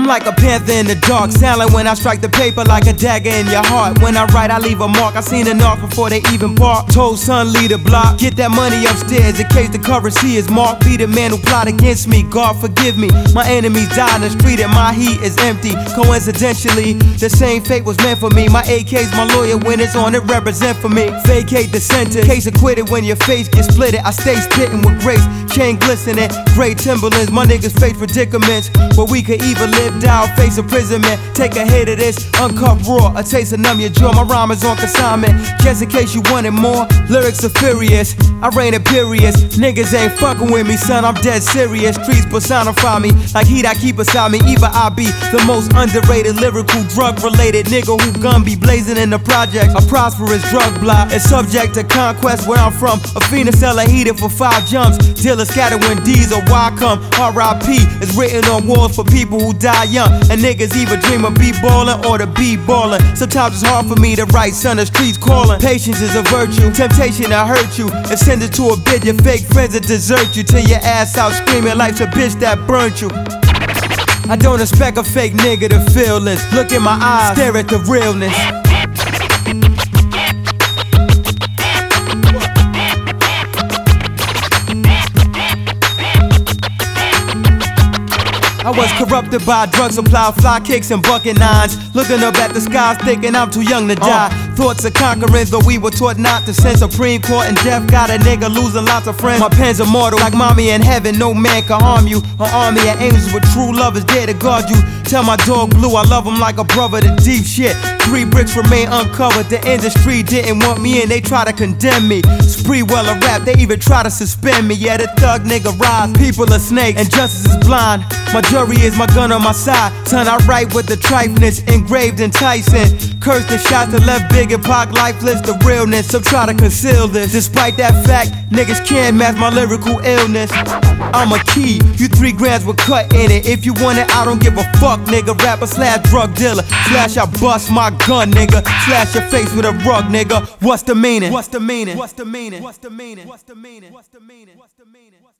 like a panther in the dark, silent when I strike the paper like a dagger in your heart. When I write, I leave a mark. I seen an off before they even bark. Told son, lead a block, get that money upstairs in case the currency is marked. Be the man who plot against me, God forgive me. My enemies die in the street and my heat is empty. Coincidentally, the same fate was meant for me. My AK's my lawyer when it's on, it represent for me. Vacate the sentence, case acquitted when your face gets splitted. I stay spitting with grace, chain glistening, gray Timberlands. My niggas face predicaments, but we could either live, die, or face imprisonment. Take a hit of this, uncuffed raw, a taste of numb your jaw. My rhyme is on consignment, just in case you wanted more. Lyrics are furious, I reign imperious. Niggas ain't fucking with me, son, I'm dead serious. Streets personify me like heat I keep beside me. Either I be the most underrated, lyrical, drug-related nigga who gun be blazing in the projects. A prosperous drug block is subject to conquest where I'm from. A fiend sell a heater for 5 jumps. Dealers scatter when D's or Y come. R.I.P. is written on walls for people who die young. And niggas either dream of B-ballin' or to be ballin'. Sometimes it's hard for me to write, son, the streets calling. Patience is a virtue, temptation to hurt you. If send it to a bid, your fake friends will desert you. Till your ass out screaming life's a bitch that burnt you. I don't expect a fake nigga to feel this. Look in my eyes, stare at the realness. I was corrupted by drug supply, fly kicks and bucket nines. Looking up at the skies, thinking I'm too young to die. Thoughts of conquering, though we were taught not to. Since Supreme Court and death got a nigga losing lots of friends. My pen's immortal, like mommy in heaven, no man can harm you. An army of angels with true love is there to guard you. Tell my dog Blue I love him like a brother, the deep shit. 3 bricks remain uncovered, the industry didn't want me in, they try to condemn me. Spree well a rap, they even try to suspend me. Yeah, the thug nigga rise, people are snakes, and justice is blind. My jury is my gun on my side. Son, I write with the trifeness engraved enticing. Cursed and shot to left big and Pac lifeless, the realness. So try to conceal this. Despite that fact, niggas can't match my lyrical illness. I'm a key, you 3 grams with cut in it. If you want it, I don't give a fuck, nigga. Rapper slash drug dealer, slash I bust my gun, nigga. Slash your face with a rug, nigga. What's the meaning? What's the meaning? What's the meaning? What's the meaning? What's the meaning? What's the meaning? What's the meaning?